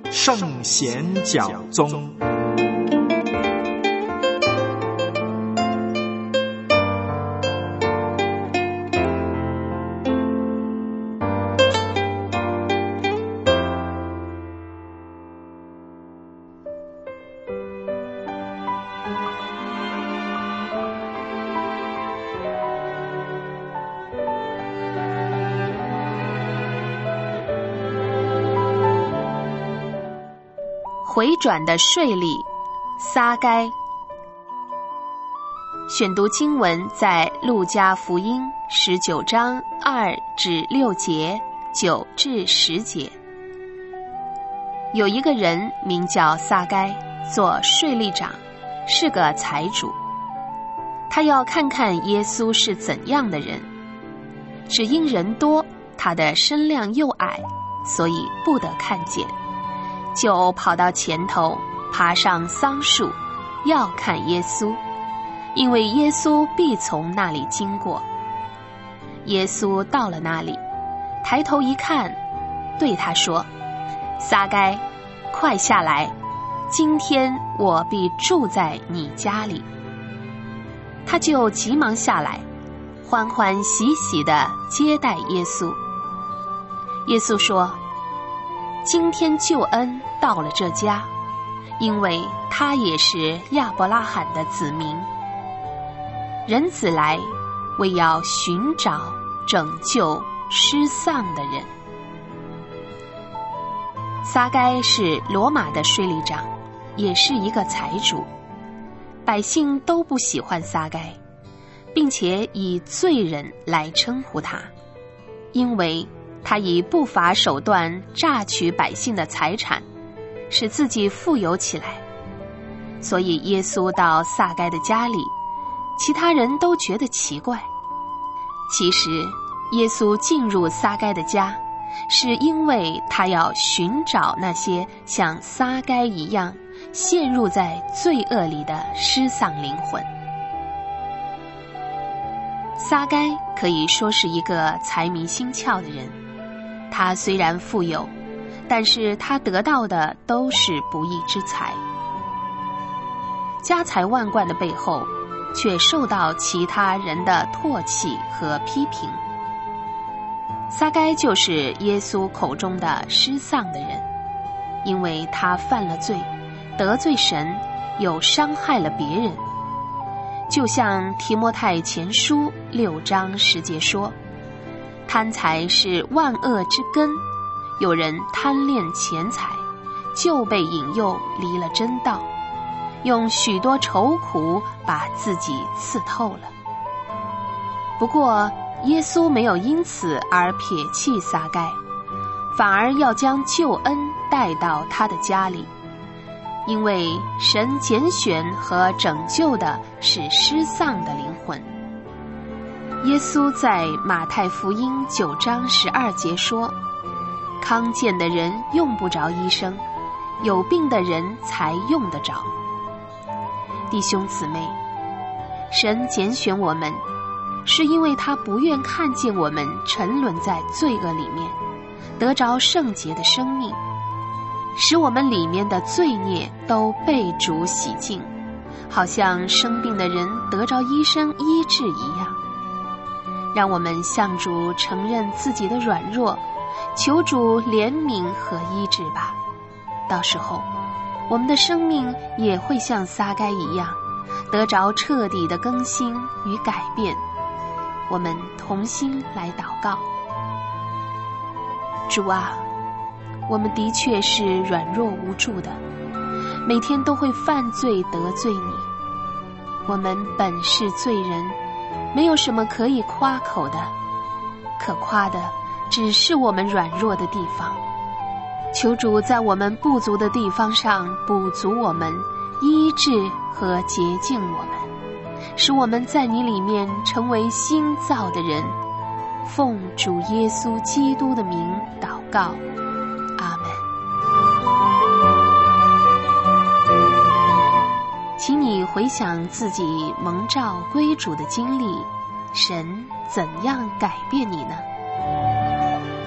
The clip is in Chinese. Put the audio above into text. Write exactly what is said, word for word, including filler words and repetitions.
圣贤讲宗。 回转的税吏撒该。选读经文在路加福音十九章二至六节，九至十节。有一个人名叫撒该，做税吏长，是个财主。他要看看耶稣是怎样的人，只因人多，他的身量又矮，所以不得看见，就跑到前头，爬上桑树，要看耶稣，因为耶稣必从那里经过。耶稣到了那里，抬头一看，对他说：撒该，快下来，今天我必住在你家里。他就急忙下来，欢欢喜喜地接待耶稣。耶稣说：今天救恩到了这家，因为他也是亚伯拉罕的子民。人子来，为要寻找拯救失丧的人。撒该是罗马的税吏长，也是一个财主。百姓都不喜欢撒该，并且以罪人来称呼他，因为他以不法手段榨取百姓的财产，使自己富有起来。所以耶稣到撒该的家里，其他人都觉得奇怪。其实耶稣进入撒该的家，是因为他要寻找那些像撒该一样陷入在罪恶里的失丧灵魂。撒该可以说是一个财迷心窍的人，他虽然富有，但是他得到的都是不义之财。家财万贯的背后，却受到其他人的唾弃和批评。撒该就是耶稣口中的失丧的人，因为他犯了罪，得罪神，又伤害了别人。就像提摩太前书六章十节说：贪财是万恶之根，有人贪恋钱财，就被引诱离了真道，用许多愁苦把自己刺透了。不过耶稣没有因此而撇弃撒该，反而要将救恩带到他的家里，因为神拣选和拯救的是失丧的灵魂。耶稣在马太福音九章十二节说：康健的人用不着医生，有病的人才用得着。弟兄姊妹，神拣选我们，是因为他不愿看见我们沉沦在罪恶里面，得着圣洁的生命，使我们里面的罪孽都被主洗净，好像生病的人得着医生医治一样。让我们向主承认自己的软弱，求主怜悯和医治吧。到时候我们的生命也会像撒该一样，得着彻底的更新与改变。我们同心来祷告。主啊，我们的确是软弱无助的，每天都会犯罪得罪你。我们本是罪人，没有什么可以夸口的，可夸的只是我们软弱的地方。求主在我们不足的地方上补足我们，医治和洁净我们，使我们在你里面成为新造的人。奉主耶稣基督的名祷告，阿们。请你回想自己蒙召归主的经历，神怎样改变你呢？